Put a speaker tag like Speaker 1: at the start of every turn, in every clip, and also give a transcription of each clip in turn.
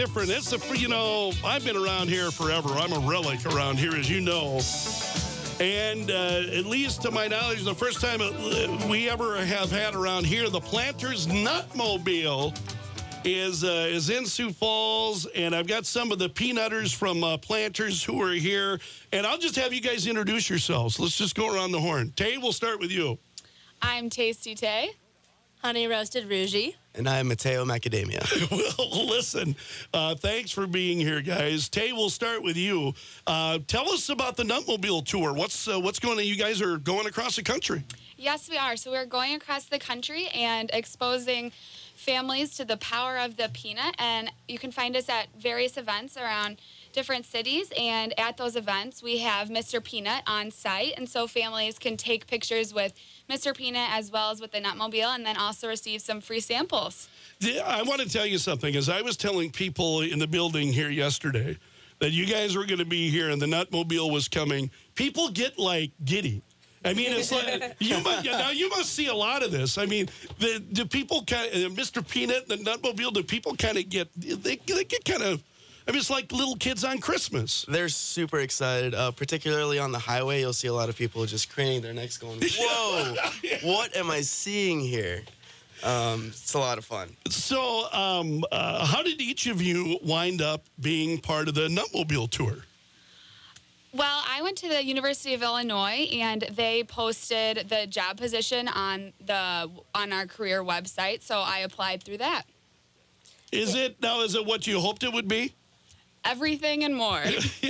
Speaker 1: Different. It's I've been around here forever. I'm a relic around here, as you know. And at least to my knowledge, the first time we ever have had around here, the Planters Nutmobile is in Sioux Falls, and I've got some of the peanutters from Planters who are here. And I'll just have you guys introduce yourselves. Let's just go around the horn. Tay, we'll start with you.
Speaker 2: I'm Tasty Tay.
Speaker 3: Honey Roasted Rougie.
Speaker 4: And I'm Mateo Macadamia.
Speaker 1: Well, listen, thanks for being here, guys. Tay, we'll start with you. Tell us about the Nutmobile Tour. What's going on? You guys are going across the country.
Speaker 2: Yes, we are. So we're going across the country and exposing families to the power of the peanut. And you can find us at various events around different cities. And at those events, we have Mr. Peanut on site. And so families can take pictures with Mr. Peanut as well as with the Nutmobile, and then also receive some free samples.
Speaker 1: I want to tell you something. As I was telling people in the building here yesterday that you guys were going to be here and the Nutmobile was coming, people get like giddy. I mean, it's like you must see a lot of this. I mean, do people kind of Mr. Peanut, the Nutmobile? Do people kind of get they get kind of? I mean, it's like little kids on Christmas.
Speaker 4: They're super excited. Particularly on the highway, you'll see a lot of people just craning their necks going, whoa, what am I seeing here? It's a lot of fun.
Speaker 1: So how did each of you wind up being part of the Nutmobile Tour?
Speaker 2: Well, I went to the University of Illinois, and they posted the job position on our career website, so I applied through that.
Speaker 1: Is it what you hoped it would be?
Speaker 2: Everything and more.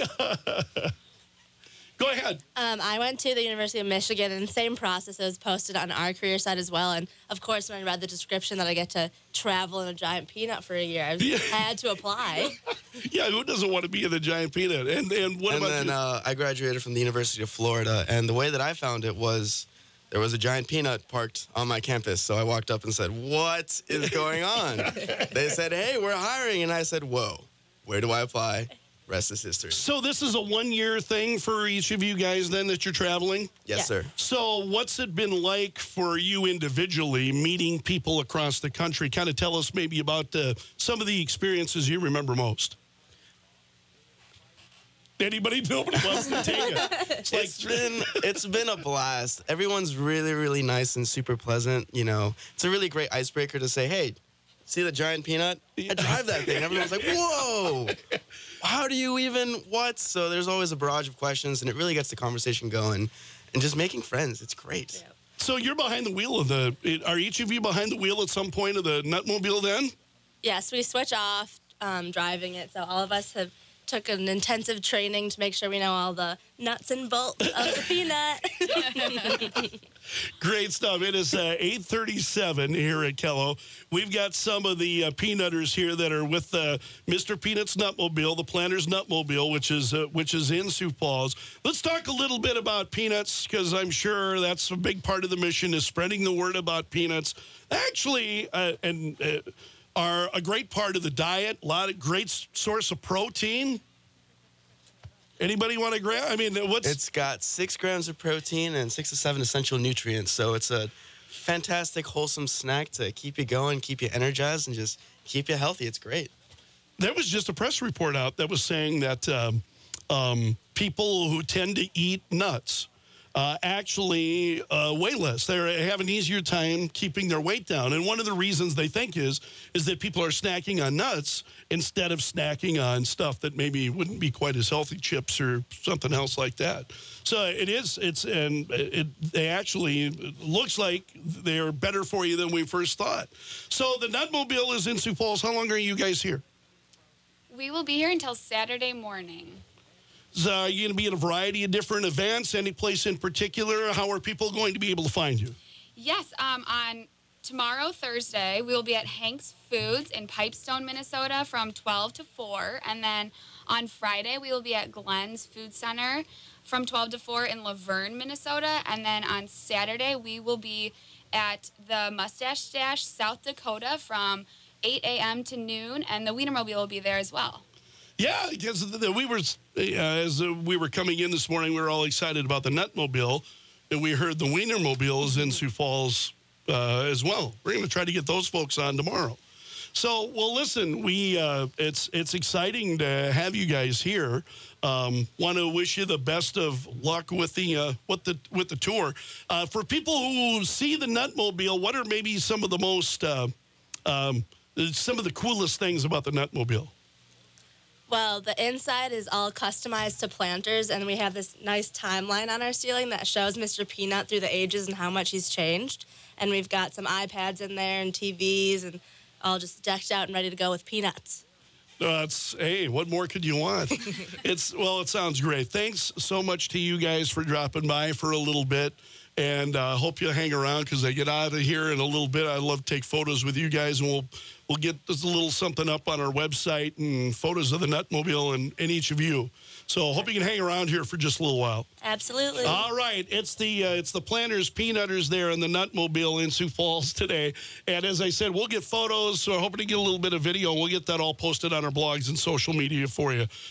Speaker 1: Go ahead.
Speaker 3: I went to the University of Michigan, and the same process was posted on our career site as well. And, of course, when I read the description that I get to travel in a giant peanut for a year, I had to apply.
Speaker 1: Yeah, who doesn't want to be in the giant peanut? And what about you?
Speaker 4: And then I graduated from the University of Florida, and the way that I found it was there was a giant peanut parked on my campus. So I walked up and said, what is going on? They said, hey, we're hiring. And I said, whoa, where do I apply? Rest is history.
Speaker 1: So this is a one-year thing for each of you guys then that you're traveling?
Speaker 4: Yes, sir.
Speaker 1: So what's it been like for you individually meeting people across the country? Kind of tell us maybe about some of the experiences you remember most. Nobody wants to take it.
Speaker 4: It's been a blast. Everyone's really, really nice and super pleasant. You know, it's a really great icebreaker to say, hey, see the giant peanut? I drive that thing. Everyone's like, whoa, how do you even, what? So there's always a barrage of questions, and it really gets the conversation going and just making friends. It's great.
Speaker 3: Yeah.
Speaker 1: So you're behind the wheel of are each of you behind the wheel at some point of the Nutmobile then?
Speaker 3: Yes, we switch off driving it, so all of us have took an intensive training to make sure we know all the nuts and bolts of the peanut.
Speaker 1: Great stuff. It is 8:37 here at Kello. We've got some of the peanutters here that are with Mr. Peanut's Nutmobile, the Planters Nutmobile, which is in Sioux Falls. Let's talk a little bit about peanuts, because I'm sure that's a big part of the mission, is spreading the word about peanuts. Actually, are a great part of the diet, a lot of great source of protein. Anybody want to grab? I mean,
Speaker 4: It's got 6 grams of protein and 6 to 7 essential nutrients. So it's a fantastic, wholesome snack to keep you going, keep you energized, and just keep you healthy. It's great.
Speaker 1: There was just a press report out that was saying that people who tend to eat nuts actually weigh less. They have an easier time keeping their weight down. And one of the reasons they think is that people are snacking on nuts instead of snacking on stuff that maybe wouldn't be quite as healthy, chips or something else like that. So they actually, it looks like they're better for you than we first thought. So the Nutmobile is in Sioux Falls. How long are you guys here?
Speaker 2: We will be here until Saturday morning.
Speaker 1: You're going to be at a variety of different events. Any place in particular? How are people going to be able to find you?
Speaker 2: Yes, on tomorrow, Thursday, we will be at Hank's Foods in Pipestone, Minnesota from 12 to 4. And then on Friday, we will be at Glenn's Food Center from 12 to 4 in Laverne, Minnesota. And then on Saturday, we will be at the Mustache Stash, South Dakota from 8 a.m. to noon. And the Wienermobile will be there as well.
Speaker 1: Yeah, because as we were coming in this morning, we were all excited about the Nutmobile, and we heard the Wienermobile is in Sioux Falls as well. We're going to try to get those folks on tomorrow. So, well, listen, it's exciting to have you guys here. Want to wish you the best of luck with the tour. For people who see the Nutmobile, what are maybe some of the most some of the coolest things about the Nutmobile?
Speaker 3: Well, the inside is all customized to planters, and we have this nice timeline on our ceiling that shows Mr. Peanut through the ages and how much he's changed. And we've got some iPads in there and TVs and all just decked out and ready to go with peanuts.
Speaker 1: Hey, what more could you want? It sounds great. Thanks so much to you guys for dropping by for a little bit. And hope you hang around because I get out of here in a little bit. I'd love to take photos with you guys, and we'll get just a little something up on our website and photos of the Nutmobile and each of you. So hope you can hang around here for just a little while.
Speaker 3: Absolutely.
Speaker 1: All right, it's the Planters Peanutters there in the Nutmobile in Sioux Falls today. And as I said, we'll get photos. So hoping to get a little bit of video. We'll get that all posted on our blogs and social media for you.